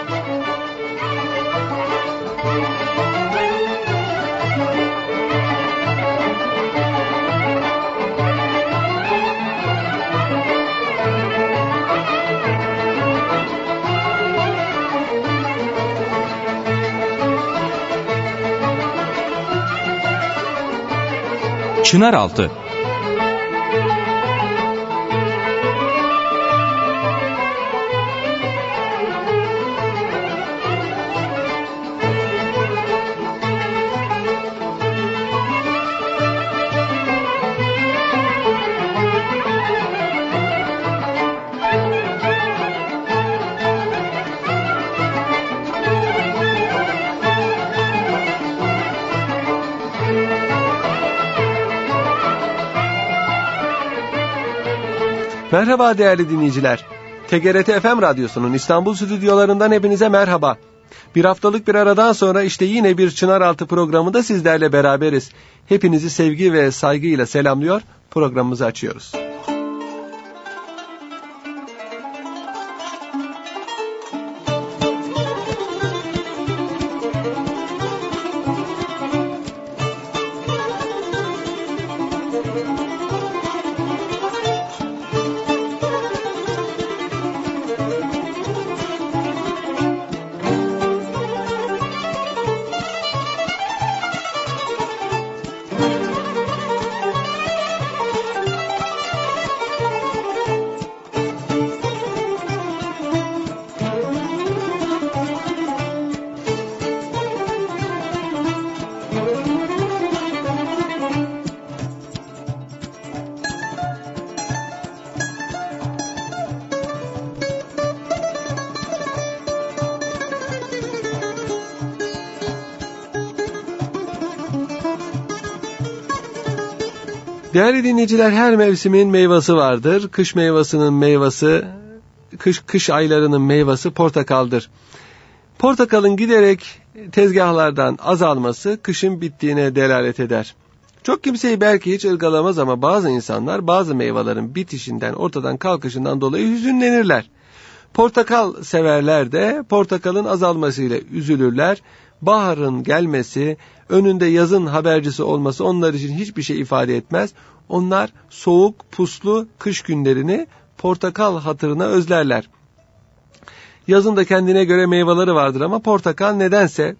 Çınaraltı. Merhaba değerli dinleyiciler. TGRT FM Radyosu'nun İstanbul stüdyolarından hepinize merhaba. Bir haftalık bir aradan sonra işte yine bir Çınaraltı programında sizlerle beraberiz. Hepinizi sevgi ve saygıyla selamlıyor, programımızı açıyoruz. Değerli dinleyiciler, her mevsimin meyvesi vardır. Kış meyvasının meyvesi, kış aylarının meyvesi portakaldır. Portakalın giderek tezgahlardan azalması kışın bittiğine delalet eder. Çok kimseyi belki hiç ırgalamaz ama bazı insanlar bazı meyvelerin bitişinden, ortadan kalkışından dolayı hüzünlenirler. Portakal severler de portakalın azalmasıyla üzülürler. Baharın gelmesi, önünde yazın habercisi olması onlar için hiçbir şey ifade etmez. Onlar soğuk, puslu kış günlerini portakal hatırına özlerler. Yazın da kendine göre meyveleri vardır ama portakal nedense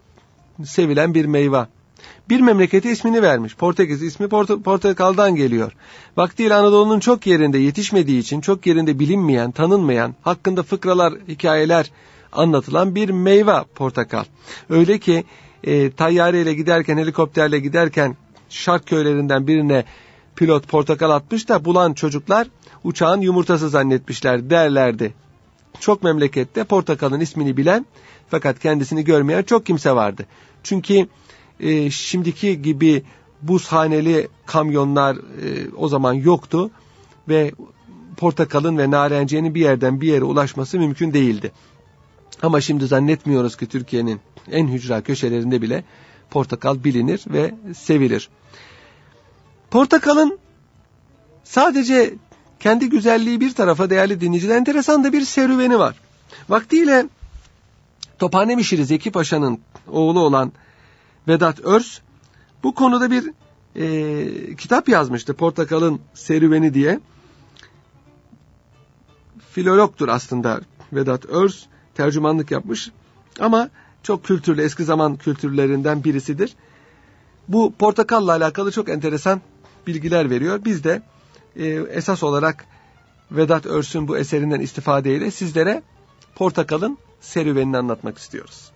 sevilen bir meyve. Bir memlekete ismini vermiş. Portekiz ismi portakaldan geliyor. Vaktiyle Anadolu'nun çok yerinde yetişmediği için, çok yerinde bilinmeyen, tanınmayan, hakkında fıkralar, hikayeler anlatılan bir meyve portakal. Öyle ki tayyareyle giderken, helikopterle giderken Şark köylerinden birine pilot portakal atmış da bulan çocuklar uçağın yumurtası zannetmişler derlerdi. Çok memlekette portakalın ismini bilen fakat kendisini görmeyen çok kimse vardı. Çünkü şimdiki gibi buzhaneli kamyonlar o zaman yoktu ve portakalın ve narenciyenin bir yerden bir yere ulaşması mümkün değildi. Ama şimdi zannetmiyoruz ki Türkiye'nin en hücra köşelerinde bile portakal bilinir ve sevilir. Portakalın sadece kendi güzelliği bir tarafa değerli dinleyiciler, enteresan da bir serüveni var. Vaktiyle Tophanemişiri Zeki Paşa'nın oğlu olan Vedat Örs bu konuda bir kitap yazmıştı, Portakalın Serüveni diye. Filologtur aslında Vedat Örs, tercümanlık yapmış ama çok kültürlü, eski zaman kültürlerinden birisidir. Bu portakalla alakalı çok enteresan bilgiler veriyor. Biz de esas olarak Vedat Örs'ün bu eserinden istifadeyle sizlere portakalın serüvenini anlatmak istiyoruz.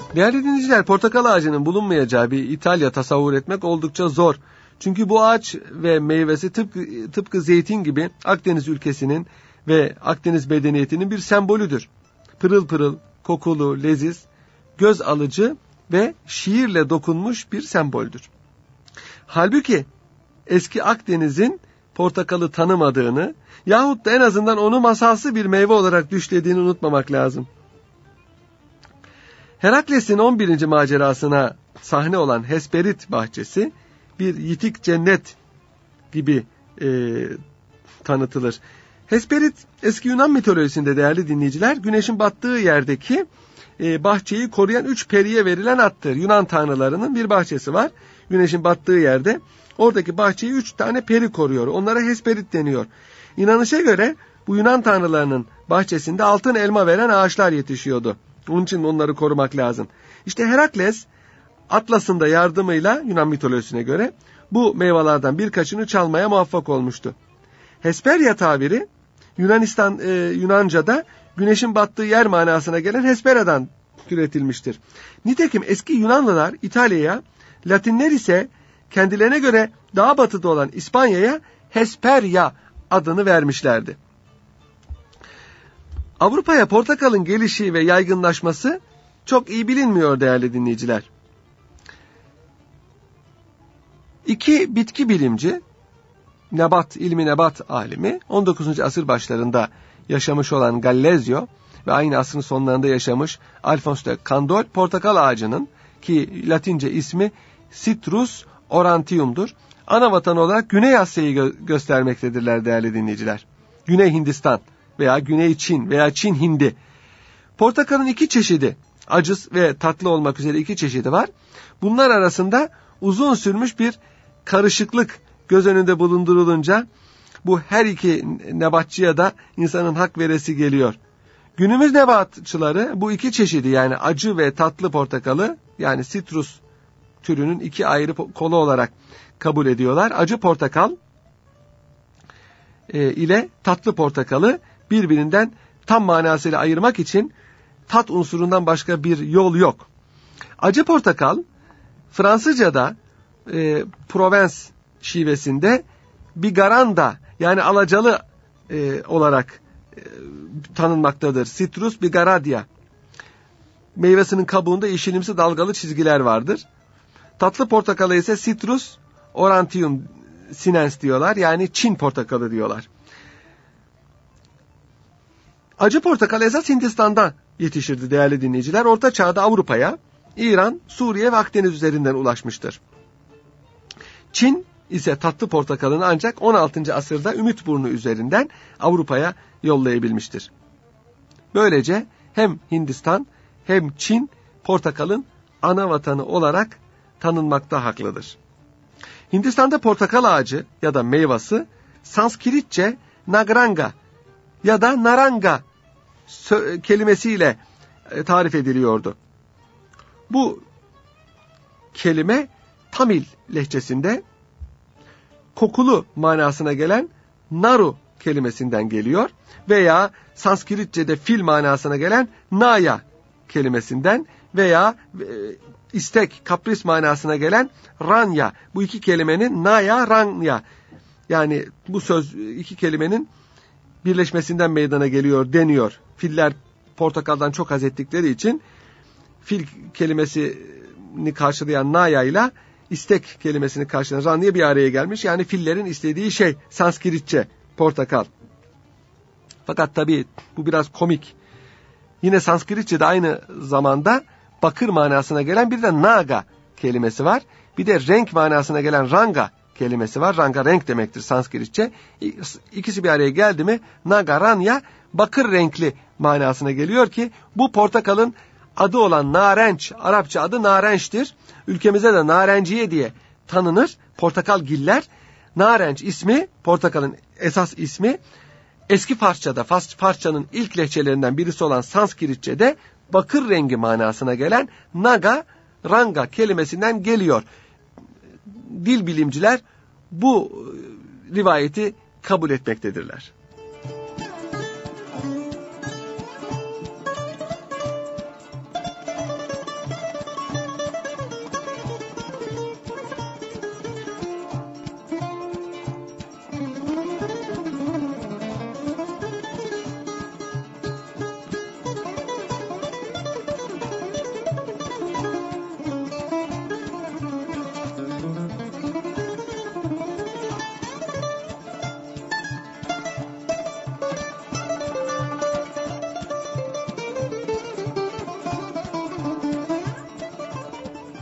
Değerli dinleyiciler, portakal ağacının bulunmayacağı bir İtalya tasavvur etmek oldukça zor. Çünkü bu ağaç ve meyvesi tıpkı zeytin gibi Akdeniz ülkesinin ve Akdeniz medeniyetinin bir sembolüdür. Pırıl pırıl, kokulu, leziz, göz alıcı ve şiirle dokunmuş bir semboldür. Halbuki eski Akdeniz'in portakalı tanımadığını yahut da en azından onu masalsı bir meyve olarak düşlediğini unutmamak lazım. Herakles'in 11. macerasına sahne olan Hesperit bahçesi bir yitik cennet gibi tanıtılır. Hesperit eski Yunan mitolojisinde değerli dinleyiciler güneşin battığı yerdeki bahçeyi koruyan 3 periye verilen attır. Yunan tanrılarının bir bahçesi var. Güneşin battığı yerde oradaki bahçeyi 3 tane peri koruyor. Onlara Hesperit deniyor. İnanışa göre bu Yunan tanrılarının bahçesinde altın elma veren ağaçlar yetişiyordu. Onun için onları korumak lazım. İşte Herakles Atlas'ın da yardımıyla Yunan mitolojisine göre bu meyvelerden birkaçını çalmaya muvaffak olmuştu. Hesperya tabiri Yunanca'da güneşin battığı yer manasına gelen Hespera'dan türetilmiştir. Nitekim eski Yunanlılar İtalya'ya, Latinler ise kendilerine göre daha batıda olan İspanya'ya Hesperya adını vermişlerdi. Avrupa'ya portakalın gelişi ve yaygınlaşması çok iyi bilinmiyor değerli dinleyiciler. İki bitki bilimci, ilmi nebat alimi, 19. asır başlarında yaşamış olan Gallezio ve aynı asrın sonlarında yaşamış Alphonse de Candolle, portakal ağacının ki Latince ismi Citrus aurantium'dur, ana vatanı olarak Güney Asya'yı göstermektedirler değerli dinleyiciler. Güney Hindistan veya Güney Çin veya Çin Hindi. Portakalın 2 çeşidi, acı ve tatlı olmak üzere 2 çeşidi var. Bunlar arasında uzun sürmüş bir karışıklık göz önünde bulundurulunca bu her iki nebatçıya da insanın hak veresi geliyor. Günümüz nebatçıları bu 2 çeşidi yani acı ve tatlı portakalı yani sitrus türünün 2 ayrı kolu olarak kabul ediyorlar. Acı portakal ile tatlı portakalı birbirinden tam manasıyla ayırmak için tat unsurundan başka bir yol yok. Acı portakal Fransızca'da Provence şivesinde bigaranda yani alacalı olarak tanınmaktadır. Citrus bigaradia. Meyvesinin kabuğunda yeşilimsi dalgalı çizgiler vardır. Tatlı portakalı ise Citrus aurantium sinens diyorlar. Yani Çin portakalı diyorlar. Acı portakal esas Hindistan'da yetişirdi değerli dinleyiciler. Orta Çağ'da Avrupa'ya, İran, Suriye ve Akdeniz üzerinden ulaşmıştır. Çin ise tatlı portakalını ancak 16. asırda Ümitburnu üzerinden Avrupa'ya yollayabilmiştir. Böylece hem Hindistan hem Çin portakalın ana vatanı olarak tanınmakta haklıdır. Hindistan'da portakal ağacı ya da meyvası Sanskritçe nagranga ya da naranga kelimesiyle tarif ediliyordu. Bu kelime Tamil lehçesinde kokulu manasına gelen naru kelimesinden geliyor veya Sanskritçe'de fil manasına gelen naya kelimesinden veya istek, kapris manasına gelen ranya. Bu 2 kelimenin naya, ranya yani bu söz 2 kelimenin birleşmesinden meydana geliyor deniyor. Filler portakaldan çok haz ettikleri için fil kelimesini karşılayan naya ile istek kelimesini karşılayan ranya bir araya gelmiş. Yani fillerin istediği şey Sanskritçe portakal. Fakat tabii bu biraz komik. Yine Sanskritçe'de aynı zamanda bakır manasına gelen bir de naga kelimesi var. Bir de renk manasına gelen ranga kelimesi var. Ranga renk demektir Sanskritçe. İkisi bir araya geldi mi naga ranya bakır renkli manasına geliyor ki bu portakalın adı olan narenç, Arapça adı narençtir. Ülkemizde de narenciye diye tanınır. Portakalgiller. Narenç ismi, portakalın esas ismi eski Farsça'da, Farsça'nın ilk lehçelerinden birisi olan Sanskritçe'de bakır rengi manasına gelen naga, ranga kelimesinden geliyor. Dil bilimciler bu rivayeti kabul etmektedirler.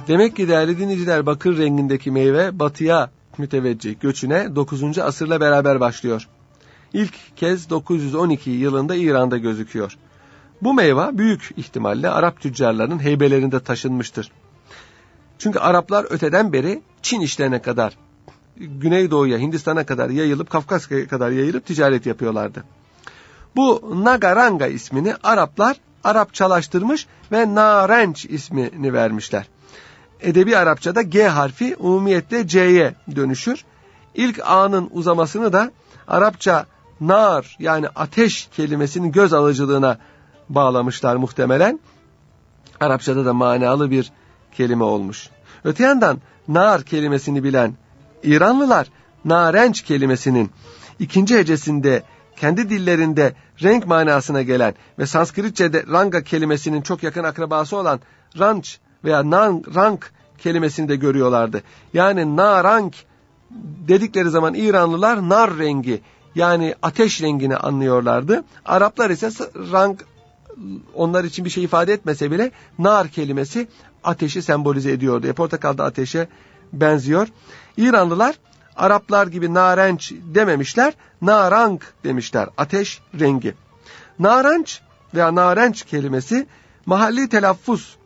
Demek ki değerli dinleyiciler, bakır rengindeki meyve batıya müteveccih göçüne 9. asırla beraber başlıyor. İlk kez 912 yılında İran'da gözüküyor. Bu meyve büyük ihtimalle Arap tüccarlarının heybelerinde taşınmıştır. Çünkü Araplar öteden beri Çin işlerine kadar, Güneydoğu'ya, Hindistan'a kadar yayılıp, Kafkasya'ya kadar yayılıp ticaret yapıyorlardı. Bu Nagaranga ismini Araplar Arapçalaştırmış ve Narenç ismini vermişler. Edebi Arapçada G harfi umumiyetle C'ye dönüşür. İlk A'nın uzamasını da Arapça nar yani ateş kelimesinin göz alıcılığına bağlamışlar muhtemelen. Arapçada da manalı bir kelime olmuş. Öte yandan nar kelimesini bilen İranlılar narenç kelimesinin ikinci hecesinde kendi dillerinde renk manasına gelen ve Sanskritçe'de ranga kelimesinin çok yakın akrabası olan ranç veya rank kelimesini de görüyorlardı. Yani narang dedikleri zaman İranlılar nar rengi yani ateş rengini anlıyorlardı. Araplar ise rang onlar için bir şey ifade etmese bile nar kelimesi ateşi sembolize ediyordu. Portakal da ateşe benziyor. İranlılar Araplar gibi narenç dememişler, narang demişler, ateş rengi. Narenç veya narenç kelimesi mahalli telaffuzla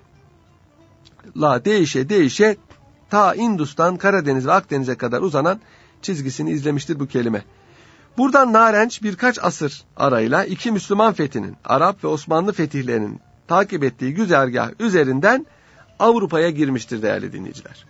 değişe ta Hindistan, Karadeniz ve Akdeniz'e kadar uzanan çizgisini izlemiştir bu kelime. Buradan narenç birkaç asır arayla iki Müslüman fethinin, Arap ve Osmanlı fetihlerinin takip ettiği güzergah üzerinden Avrupa'ya girmiştir değerli dinleyiciler.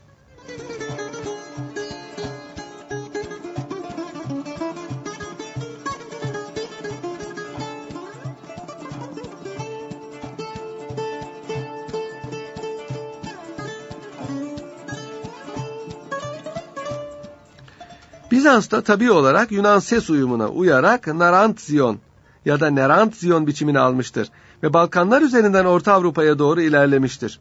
Bizans'ta tabii olarak Yunan ses uyumuna uyarak Narantzion ya da Nerantzion biçimini almıştır ve Balkanlar üzerinden Orta Avrupa'ya doğru ilerlemiştir.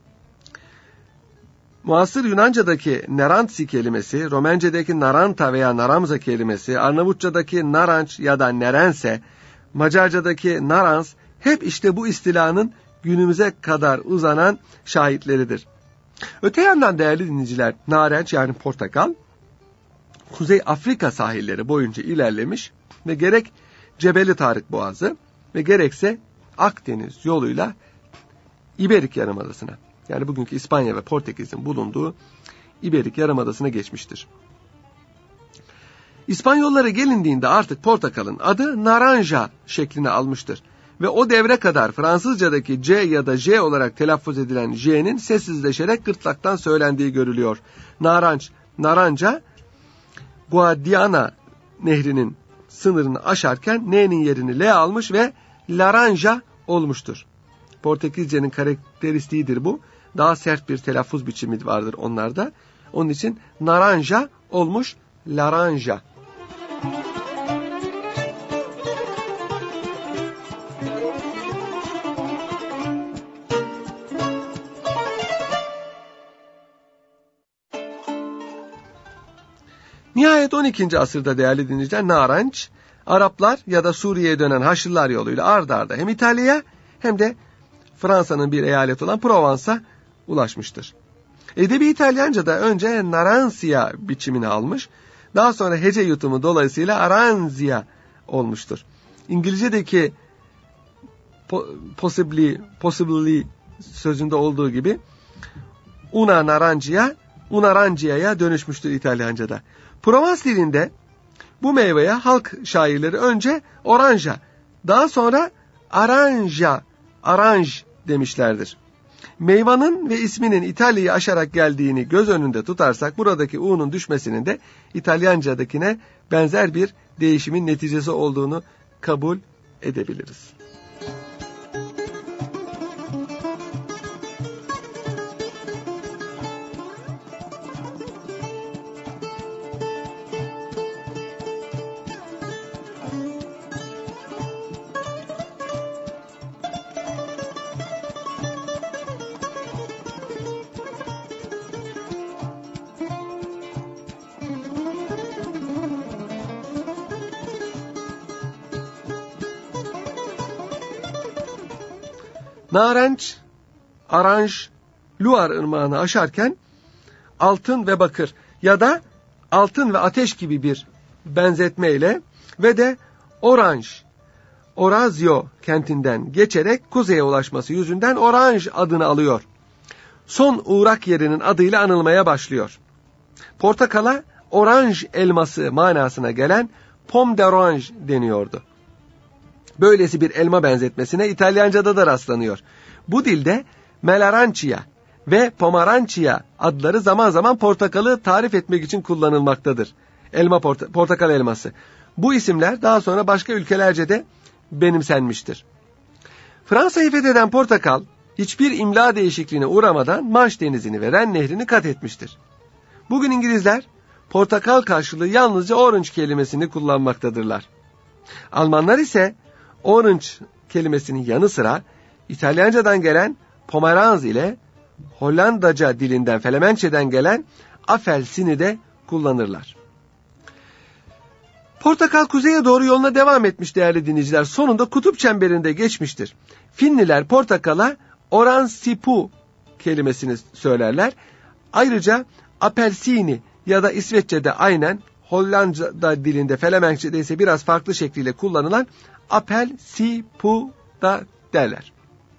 Muasır Yunanca'daki Nerantsi kelimesi, Romenca'daki Naranta veya Naramza kelimesi, Arnavutça'daki Naranç ya da Nerense, Macarca'daki Narans hep işte bu istilanın günümüze kadar uzanan şahitleridir. Öte yandan değerli dinleyiciler, narenç yani portakal, Kuzey Afrika sahilleri boyunca ilerlemiş ve gerek Cebeli Tarık Boğazı ve gerekse Akdeniz yoluyla İberik Yarımadası'na, yani bugünkü İspanya ve Portekiz'in bulunduğu İberik Yarımadası'na geçmiştir. İspanyollara gelindiğinde artık portakalın adı naranja şeklini almıştır. Ve o devre kadar Fransızca'daki C ya da J olarak telaffuz edilen J'nin sessizleşerek gırtlaktan söylendiği görülüyor. Naranç, naranca, Guadiana nehrinin sınırını aşarken N'nin yerini L almış ve laranja olmuştur. Portekizce'nin karakteristiğidir bu. Daha sert bir telaffuz biçimi vardır onlarda. Onun için naranja olmuş laranja. Nihayet 12. asırda değerli dinleyiciler naranç, Araplar ya da Suriye'ye dönen Haçlılar yoluyla ard arda hem İtalya'ya hem de Fransa'nın bir eyaleti olan Provence'a ulaşmıştır. Edebi İtalyanca'da önce Naransia biçimini almış, daha sonra hece yutumu dolayısıyla Aranzia olmuştur. İngilizce'deki possibly sözünde olduğu gibi una narangia'ya dönüşmüştür İtalyanca'da. Provence dilinde bu meyveye halk şairleri önce oranja, daha sonra aranj demişlerdir. Meyvanın ve isminin İtalya'yı aşarak geldiğini göz önünde tutarsak buradaki U'nun düşmesinin de İtalyanca'dakine benzer bir değişimin neticesi olduğunu kabul edebiliriz. Narenç, aranj Loire ırmağını aşarken altın ve bakır ya da altın ve ateş gibi bir benzetmeyle ve de Orazio kentinden geçerek kuzeye ulaşması yüzünden Orange adını alıyor. Son uğrak yerinin adıyla anılmaya başlıyor. Portakala orange elması manasına gelen pomme d'orange deniyordu. Böylesi bir elma benzetmesine İtalyanca'da da rastlanıyor. Bu dilde melarancia ve pomarancia adları zaman zaman portakalı tarif etmek için kullanılmaktadır. Portakal elması. Bu isimler daha sonra başka ülkelerce de benimsenmiştir. Fransa'yı fetheden Portakal hiçbir imla değişikliğine uğramadan Manş Denizi'ni ve Ren Nehri'ni kat etmiştir. Bugün İngilizler portakal karşılığı yalnızca orange kelimesini kullanmaktadırlar. Almanlar ise orange kelimesinin yanı sıra İtalyancadan gelen Pomeranz ile Hollandaca dilinden Felemençe'den gelen Apfelsini de kullanırlar. Portakal kuzeye doğru yoluna devam etmiş değerli dinleyiciler. Sonunda kutup çemberinde geçmiştir. Finliler portakala oransipu kelimesini söylerler. Ayrıca apelsini ya da İsveççe'de aynen, Hollanda dilinde Felemenkçe'de ise biraz farklı şekliyle kullanılan apelsipu da derler.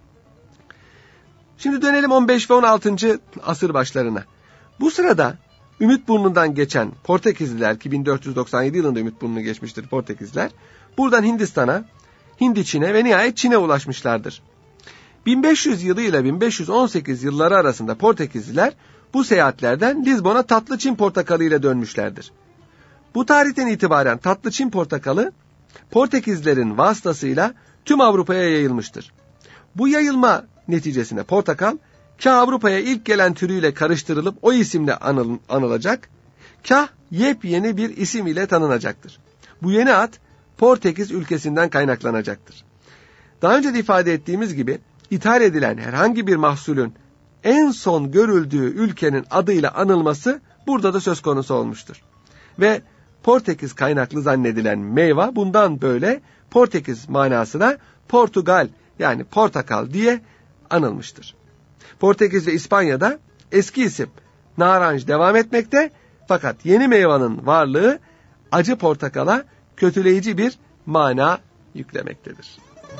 Şimdi dönelim 15 ve 16. asır başlarına. Bu sırada Ümitburnu'ndan geçen Portekizliler ki 1497 yılında Ümitburnu'nu geçmiştir Portekizliler. Buradan Hindistan'a, Hindiçin'e ve nihayet Çin'e ulaşmışlardır. 1500 yılı ile 1518 yılları arasında Portekizliler bu seyahatlerden Lizbon'a tatlı Çin portakalı ile dönmüşlerdir. Bu tarihten itibaren tatlı Çin portakalı Portekizlerin vasıtasıyla tüm Avrupa'ya yayılmıştır. Bu yayılma neticesinde portakal kah Avrupa'ya ilk gelen türüyle karıştırılıp o isimle anılacak, kah yepyeni bir isim ile tanınacaktır. Bu yeni ad Portekiz ülkesinden kaynaklanacaktır. Daha önce de ifade ettiğimiz gibi ithal edilen herhangi bir mahsulün en son görüldüğü ülkenin adıyla anılması burada da söz konusu olmuştur. Ve Portekiz kaynaklı zannedilen meyve bundan böyle Portekiz manasına Portugal yani portakal diye anılmıştır. Portekiz ve İspanya'da eski isim naranj devam etmekte fakat yeni meyvanın varlığı acı portakala kötüleyici bir mana yüklemektedir.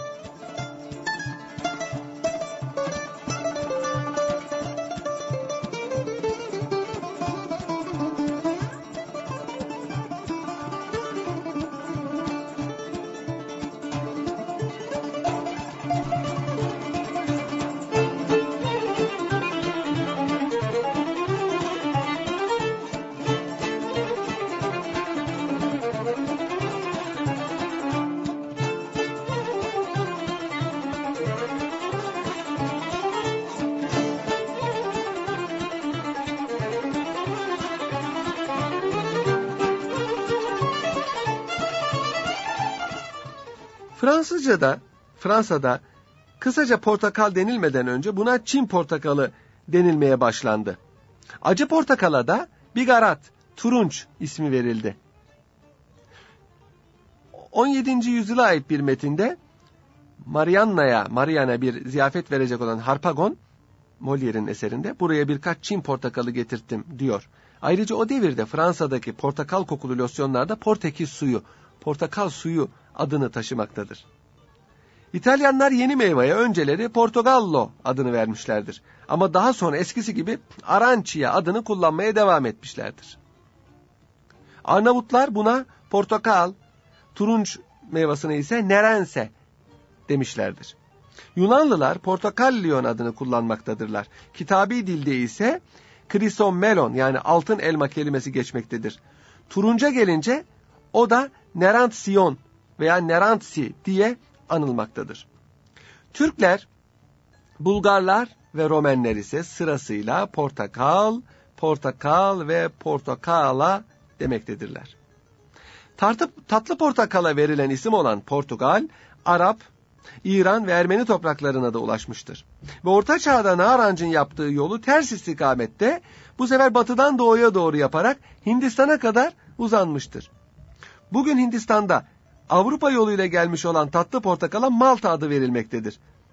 Fransa'da kısaca portakal denilmeden önce buna Çin portakalı denilmeye başlandı. Acı portakala da bigarat, turunç ismi verildi. 17. yüzyıla ait bir metinde Mariana'ya bir ziyafet verecek olan Harpagon, Molière'in eserinde buraya birkaç Çin portakalı getirttim diyor. Ayrıca o devirde Fransa'daki portakal kokulu losyonlarda Portekiz suyu, portakal suyu adını taşımaktadır. İtalyanlar yeni meyveye önceleri Portogallo adını vermişlerdir. Ama daha sonra eskisi gibi Arancia adını kullanmaya devam etmişlerdir. Arnavutlar buna portakal, turunç meyvasına ise nerense demişlerdir. Yunanlılar portakallion adını kullanmaktadırlar. Kitabi dilde ise krisomelon yani altın elma kelimesi geçmektedir. Turunca gelince o da nerantsion veya nerantsi diye anılmaktadır. Türkler, Bulgarlar ve Romenler ise sırasıyla portakal, portakal ve portakala demektedirler. Tatlı portakala verilen isim olan Portugal, Arap, İran ve Ermeni topraklarına da ulaşmıştır. Ve Orta Çağ'da narancın yaptığı yolu ters istikamette bu sefer batıdan doğuya doğru yaparak Hindistan'a kadar uzanmıştır. Bugün Hindistan'da Avrupa yoluyla gelmiş olan tatlı portakala Malta adı verilmektedir.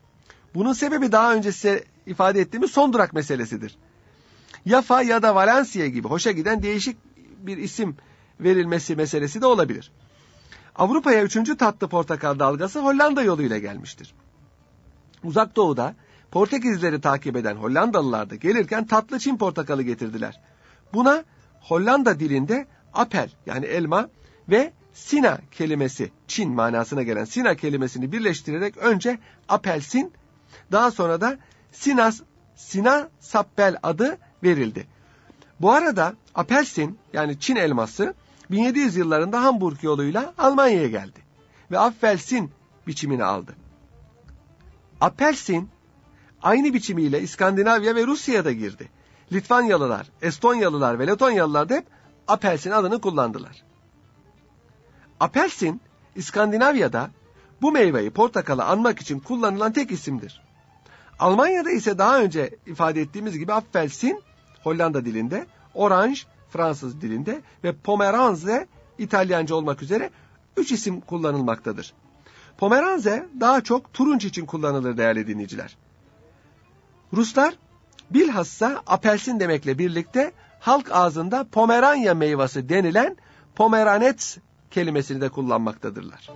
Bunun sebebi daha önce size ifade ettiğimiz son durak meselesidir. Yafa ya da Valencia gibi hoşa giden değişik bir isim verilmesi meselesi de olabilir. Avrupa'ya 3. tatlı portakal dalgası Hollanda yoluyla gelmiştir. Uzak Doğu'da Portekizlileri takip eden Hollandalılar da gelirken tatlı Çin portakalı getirdiler. Buna Hollanda dilinde apel yani elma ve sina kelimesi, Çin manasına gelen sina kelimesini birleştirerek önce apelsin, daha sonra da sina sappel adı verildi. Bu arada apelsin yani Çin elması 1700 yıllarında Hamburg yoluyla Almanya'ya geldi ve apfelsin biçimini aldı. Apelsin aynı biçimiyle İskandinavya ve Rusya'ya da girdi. Litvanyalılar, Estonyalılar ve Letonyalılar da hep apelsin adını kullandılar. Apelsin, İskandinavya'da bu meyveyi portakalı anmak için kullanılan tek isimdir. Almanya'da ise daha önce ifade ettiğimiz gibi apfelsin Hollanda dilinde, orange Fransız dilinde ve pomeranze İtalyanca olmak üzere 3 isim kullanılmaktadır. Pomeranze daha çok turunç için kullanılır değerli dinleyiciler. Ruslar bilhassa apelsin demekle birlikte halk ağzında Pomeranya meyvesi denilen pomeranets kelimesini de kullanmaktadırlar.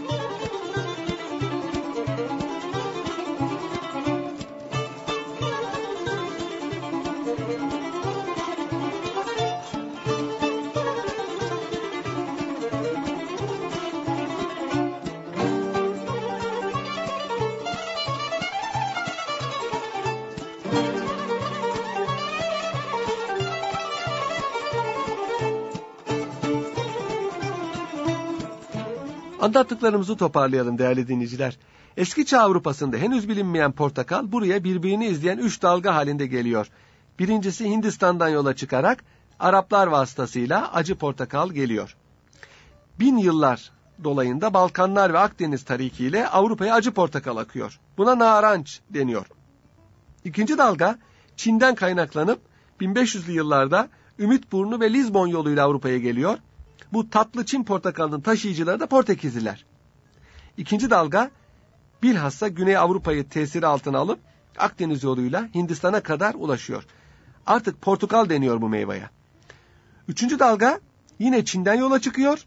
Anlattıklarımızı toparlayalım değerli dinleyiciler. Eski Çağ Avrupa'sında henüz bilinmeyen portakal buraya birbirini izleyen 3 dalga halinde geliyor. Birincisi Hindistan'dan yola çıkarak Araplar vasıtasıyla acı portakal geliyor. 1000 yıllar dolayında Balkanlar ve Akdeniz tarikiyle Avrupa'ya acı portakal akıyor. Buna naranç deniyor. İkinci dalga Çin'den kaynaklanıp 1500'lü yıllarda Ümitburnu ve Lizbon yoluyla Avrupa'ya geliyor. Bu tatlı Çin portakalının taşıyıcıları da Portekizliler. İkinci dalga bilhassa Güney Avrupa'yı tesiri altına alıp Akdeniz yoluyla Hindistan'a kadar ulaşıyor. Artık portakal deniyor bu meyveye. Üçüncü dalga yine Çin'den yola çıkıyor.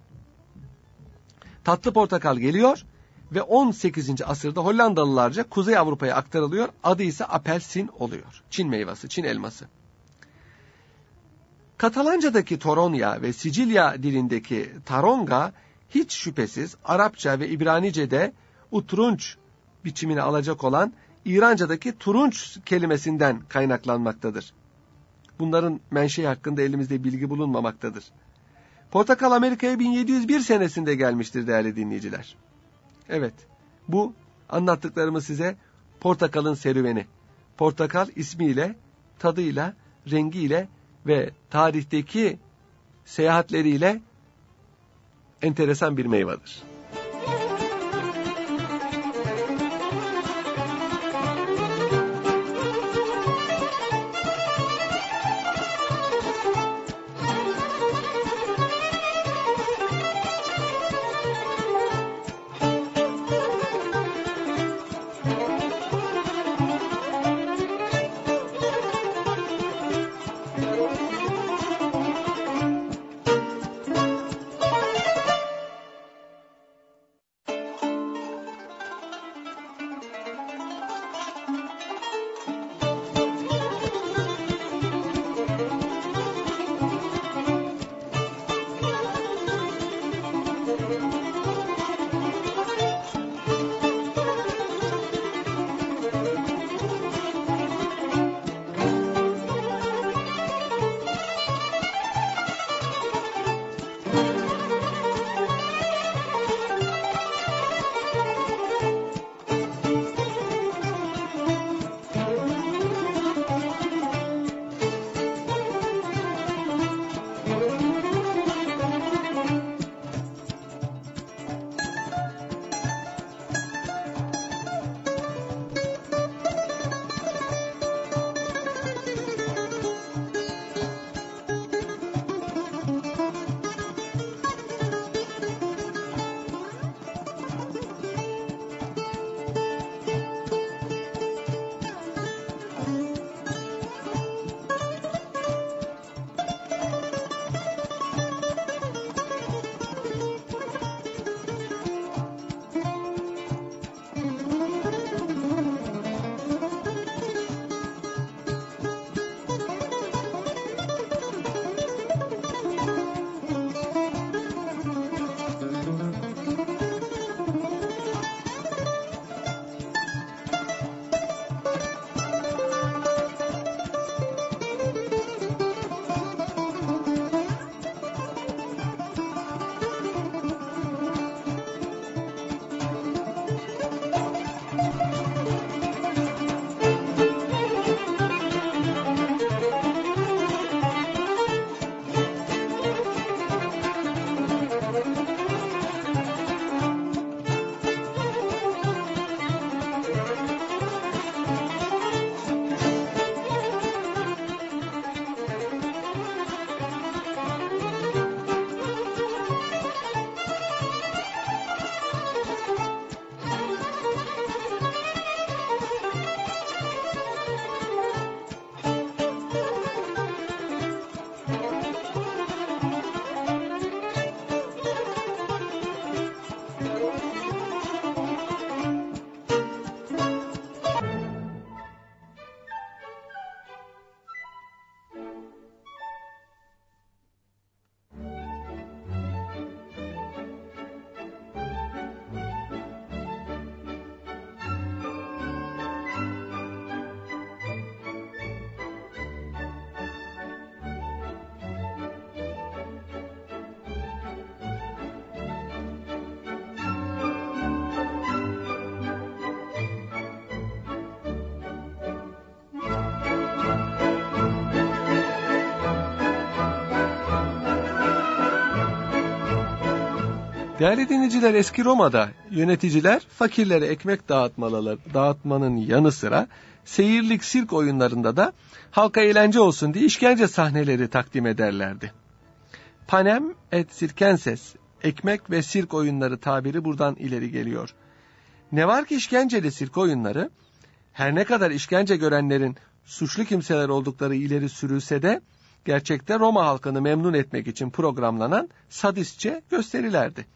Tatlı portakal geliyor ve 18. asırda Hollandalılarca Kuzey Avrupa'ya aktarılıyor. Adı ise apelsin oluyor. Çin meyvesi, Çin elması. Katalanca'daki Toronya ve Sicilya dilindeki Taronga hiç şüphesiz Arapça ve İbranice'de utrunç biçimini alacak olan İranca'daki turunç kelimesinden kaynaklanmaktadır. Bunların menşei hakkında elimizde bilgi bulunmamaktadır. Portakal Amerika'ya 1701 senesinde gelmiştir değerli dinleyiciler. Evet, bu anlattıklarımız size portakalın serüveni. Portakal ismiyle, tadıyla, rengiyle ve tarihteki seyahatleriyle enteresan bir meyvedir. Değerli dinleyiciler, eski Roma'da yöneticiler fakirlere ekmek dağıtmanın yanı sıra seyirlik sirk oyunlarında da halka eğlence olsun diye işkence sahneleri takdim ederlerdi. Panem et circenses, ekmek ve sirk oyunları tabiri buradan ileri geliyor. Ne var ki işkenceli sirk oyunları, her ne kadar işkence görenlerin suçlu kimseler oldukları ileri sürülse de, gerçekte Roma halkını memnun etmek için programlanan sadistçe gösterilerdi.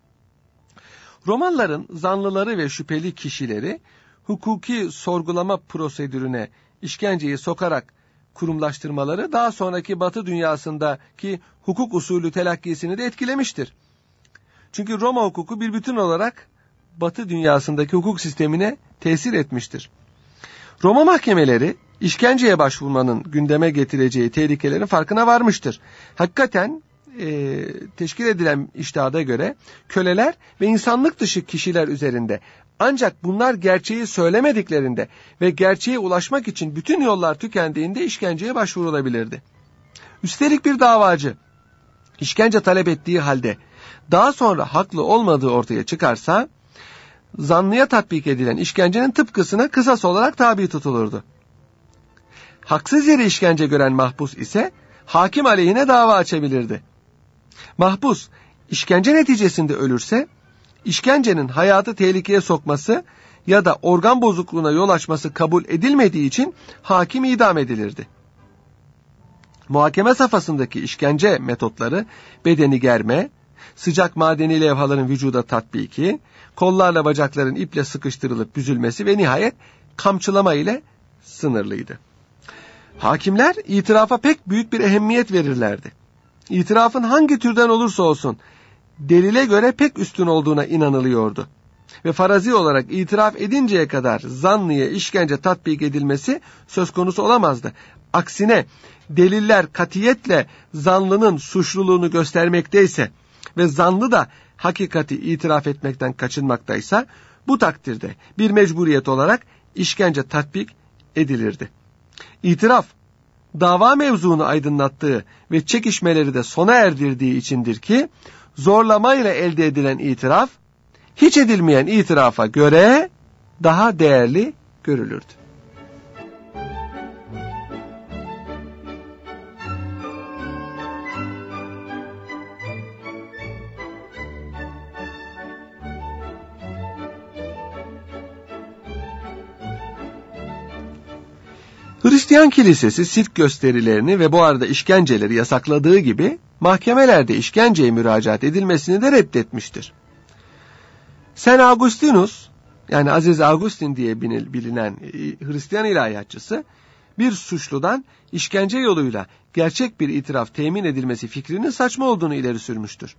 Romalıların zanlıları ve şüpheli kişileri hukuki sorgulama prosedürüne işkenceyi sokarak kurumlaştırmaları daha sonraki Batı dünyasındaki hukuk usulü telakkisini de etkilemiştir. Çünkü Roma hukuku bir bütün olarak Batı dünyasındaki hukuk sistemine tesir etmiştir. Roma mahkemeleri işkenceye başvurmanın gündeme getireceği tehlikelerin farkına varmıştır. Hakikaten teşkil edilen içtihada göre köleler ve insanlık dışı kişiler üzerinde, ancak bunlar gerçeği söylemediklerinde ve gerçeğe ulaşmak için bütün yollar tükendiğinde işkenceye başvurulabilirdi. Üstelik bir davacı işkence talep ettiği halde daha sonra haklı olmadığı ortaya çıkarsa, zanlıya tatbik edilen işkencenin tıpkısına kısas olarak tabi tutulurdu. Haksız yere işkence gören mahpus ise hakim aleyhine dava açabilirdi. Mahpus işkence neticesinde ölürse, işkencenin hayatı tehlikeye sokması ya da organ bozukluğuna yol açması kabul edilmediği için hakim idam edilirdi. Muhakeme safhasındaki işkence metotları bedeni germe, sıcak madeni levhaların vücuda tatbiki, kollarla bacakların iple sıkıştırılıp büzülmesi ve nihayet kamçılama ile sınırlıydı. Hakimler itirafa pek büyük bir ehemmiyet verirlerdi. İtirafın hangi türden olursa olsun delile göre pek üstün olduğuna inanılıyordu. Ve farazi olarak itiraf edinceye kadar zanlıya işkence tatbik edilmesi söz konusu olamazdı. Aksine deliller katiyetle zanlının suçluluğunu göstermekteyse ve zanlı da hakikati itiraf etmekten kaçınmaktaysa, bu takdirde bir mecburiyet olarak işkence tatbik edilirdi. İtiraf, dava mevzuunu aydınlattığı ve çekişmeleri de sona erdirdiği içindir ki, zorlamayla elde edilen itiraf, hiç edilmeyen itirafa göre daha değerli görülürdü. Hristiyan kilisesi sirk gösterilerini ve bu arada işkenceleri yasakladığı gibi mahkemelerde işkenceye müracaat edilmesini de reddetmiştir. Saint Augustinus, yani Aziz Augustin diye bilinen Hristiyan ilahiyatçısı, bir suçludan işkence yoluyla gerçek bir itiraf temin edilmesi fikrinin saçma olduğunu ileri sürmüştür.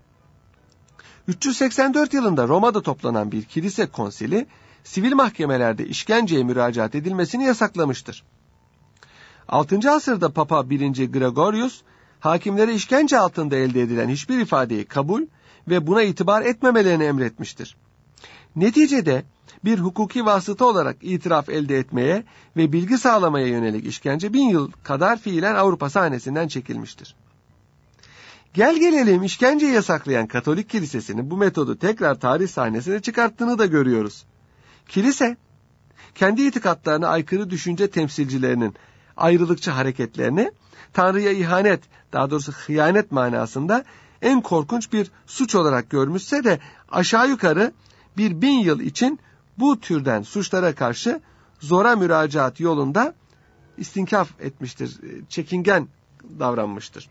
384 yılında Roma'da toplanan bir kilise konsili, sivil mahkemelerde işkenceye müracaat edilmesini yasaklamıştır. 6. asırda Papa 1. Gregorius, hakimlere işkence altında elde edilen hiçbir ifadeyi kabul ve buna itibar etmemelerini emretmiştir. Neticede bir hukuki vasıta olarak itiraf elde etmeye ve bilgi sağlamaya yönelik işkence 1000 yıl kadar fiilen Avrupa sahnesinden çekilmiştir. Gel gelelim işkenceyi yasaklayan Katolik kilisesinin bu metodu tekrar tarih sahnesine çıkarttığını da görüyoruz. Kilise, kendi itikatlarına aykırı düşünce temsilcilerinin ayrılıkçı hareketlerini Tanrı'ya ihanet, daha doğrusu hıyanet manasında en korkunç bir suç olarak görmüşse de aşağı yukarı 1000 yıl için bu türden suçlara karşı zora müracaat yolunda istinkaf etmiştir, çekingen davranmıştır.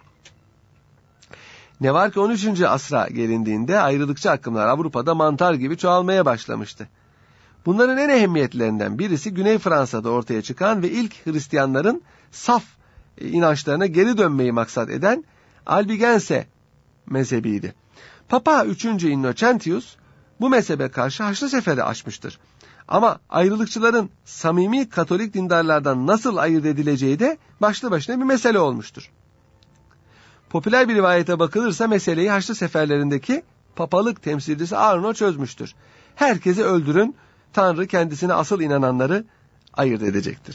Ne var ki 13. asra gelindiğinde ayrılıkçı akımlar Avrupa'da mantar gibi çoğalmaya başlamıştı. Bunların en ehemmiyetlerinden birisi Güney Fransa'da ortaya çıkan ve ilk Hristiyanların saf inançlarına geri dönmeyi maksat eden Albigense mezhebiydi. Papa 3. Innocentius bu mezhebe karşı Haçlı Seferi açmıştır. Ama ayrılıkçıların samimi Katolik dindarlardan nasıl ayırt edileceği de başlı başına bir mesele olmuştur. Popüler bir rivayete bakılırsa meseleyi Haçlı Seferlerindeki papalık temsilcisi Arno çözmüştür. Herkesi öldürün, Tanrı kendisine asıl inananları ayırt edecektir.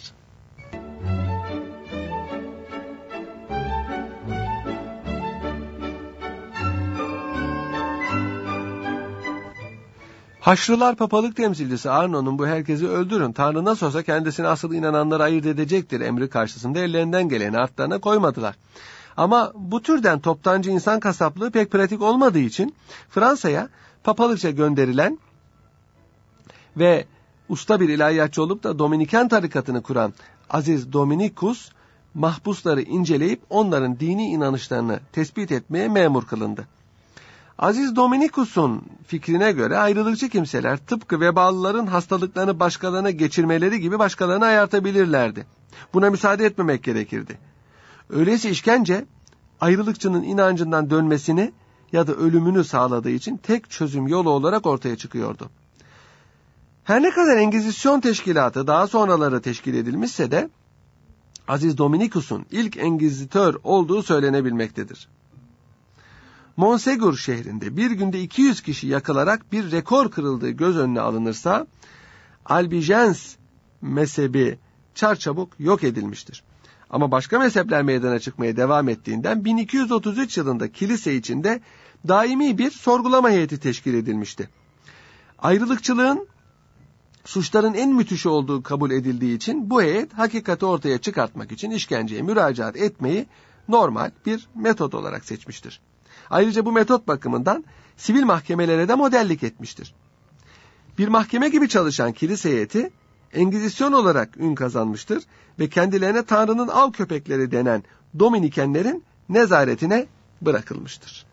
Haçlılar papalık temsilcisi Arno'nun bu herkesi öldürün, Tanrı nasıl olsa kendisine asıl inananları ayırt edecektir emri karşısında ellerinden geleni artlarına koymadılar. Ama bu türden toptancı insan kasaplığı pek pratik olmadığı için Fransa'ya papalıkça gönderilen ve usta bir ilahiyatçı olup da Dominiken tarikatını kuran Aziz Dominikus, mahpusları inceleyip onların dini inanışlarını tespit etmeye memur kılındı. Aziz Dominikus'un fikrine göre ayrılıkçı kimseler tıpkı vebalıların hastalıklarını başkalarına geçirmeleri gibi başkalarına ayartabilirlerdi. Buna müsaade etmemek gerekirdi. Öyleyse işkence ayrılıkçının inancından dönmesini ya da ölümünü sağladığı için tek çözüm yolu olarak ortaya çıkıyordu. Her ne kadar Engizisyon teşkilatı daha sonraları teşkil edilmişse de Aziz Dominikus'un ilk engizitör olduğu söylenebilmektedir. Monsegur şehrinde bir günde 200 kişi yakılarak bir rekor kırıldığı göz önüne alınırsa Albijens mezhebi çarçabuk yok edilmiştir. Ama başka mezhepler meydana çıkmaya devam ettiğinden 1233 yılında kilise içinde daimi bir sorgulama heyeti teşkil edilmişti. Ayrılıkçılığın suçların en müthişi olduğu kabul edildiği için bu heyet hakikati ortaya çıkartmak için işkenceye müracaat etmeyi normal bir metot olarak seçmiştir. Ayrıca bu metot bakımından sivil mahkemelere de modellik etmiştir. Bir mahkeme gibi çalışan kilise heyeti Engizisyon olarak ün kazanmıştır ve kendilerine Tanrı'nın av köpekleri denen Dominikenlerin nezaretine bırakılmıştır.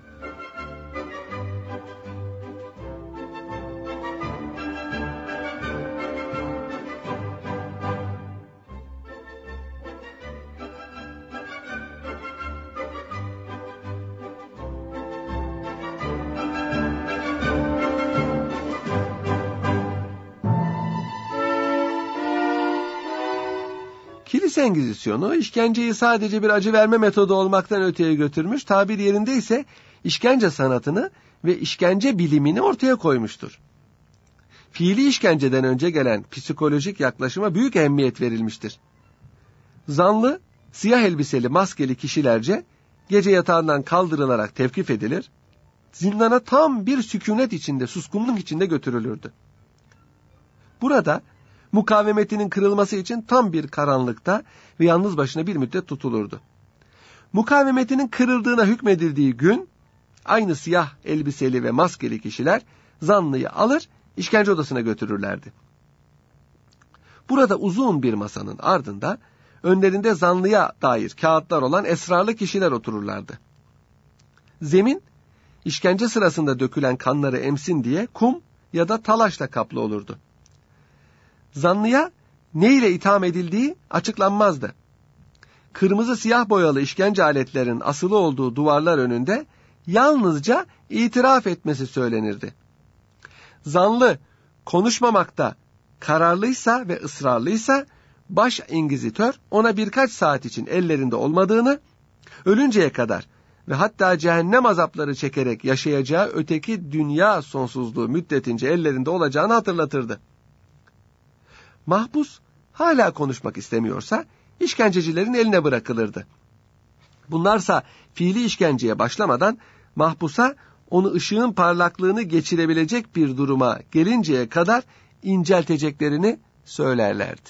Kilise Engizisyonu işkenceyi sadece bir acı verme metodu olmaktan öteye götürmüş, tabir yerinde ise işkence sanatını ve işkence bilimini ortaya koymuştur. Fiili işkenceden önce gelen psikolojik yaklaşıma büyük ehemmiyet verilmiştir. Zanlı, siyah elbiseli maskeli kişilerce gece yatağından kaldırılarak tevkif edilir, zindana tam bir sükunet içinde, suskunluk içinde götürülürdü. Burada mukavemetinin kırılması için tam bir karanlıkta ve yalnız başına bir müddet tutulurdu. Mukavemetinin kırıldığına hükmedildiği gün aynı siyah elbiseli ve maskeli kişiler zanlıyı alır, işkence odasına götürürlerdi. Burada uzun bir masanın ardında önlerinde zanlıya dair kağıtlar olan esrarlı kişiler otururlardı. Zemin işkence sırasında dökülen kanları emsin diye kum ya da talaşla kaplı olurdu. Zanlıya ne ile itham edildiği açıklanmazdı. Kırmızı siyah boyalı işkence aletlerinin asılı olduğu duvarlar önünde yalnızca itiraf etmesi söylenirdi. Zanlı konuşmamakta kararlıysa ve ısrarlıysa baş engizitör ona birkaç saat için ellerinde olmadığını, ölünceye kadar ve hatta cehennem azapları çekerek yaşayacağı öteki dünya sonsuzluğu müddetince ellerinde olacağını hatırlatırdı. Mahpus hala konuşmak istemiyorsa işkencecilerin eline bırakılırdı. Bunlarsa fiili işkenceye başlamadan mahpusa onu ışığın parlaklığını geçirebilecek bir duruma gelinceye kadar incelteceklerini söylerlerdi.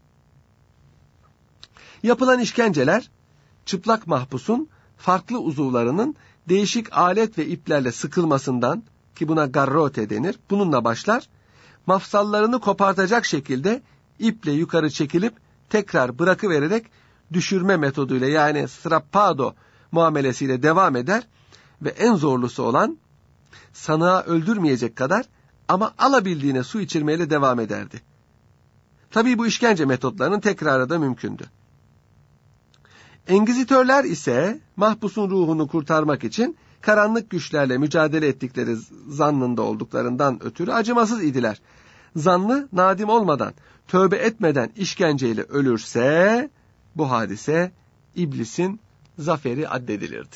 Yapılan işkenceler çıplak mahpusun farklı uzuvlarının değişik alet ve iplerle sıkılmasından, ki buna garrote denir, bununla başlar, mafsallarını kopartacak şekilde iple yukarı çekilip tekrar bırakıvererek düşürme metoduyla, yani strappado muamelesiyle devam eder ve en zorlusu olan sanığa öldürmeyecek kadar ama alabildiğine su içirmeyle devam ederdi. Tabii bu işkence metotlarının tekrarı da mümkündü. Engizitörler ise mahpusun ruhunu kurtarmak için karanlık güçlerle mücadele ettikleri zannında olduklarından ötürü acımasız idiler. Zanlı nadim olmadan, tövbe etmeden işkenceyle ölürse bu hadise iblisin zaferi addedilirdi.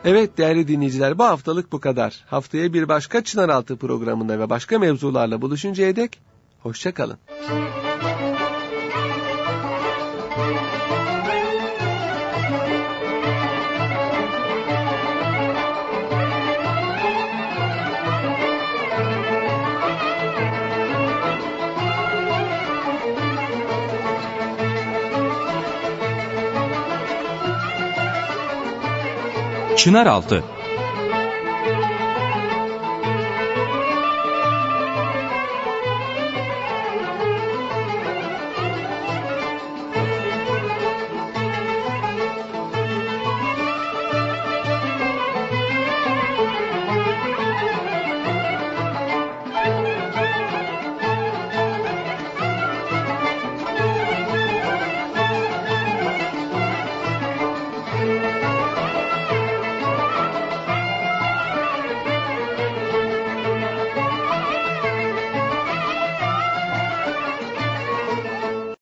Evet değerli dinleyiciler, bu haftalık bu kadar. Haftaya bir başka Çınaraltı programında ve başka mevzularla buluşuncaya dek hoşça kalın. Çınaraltı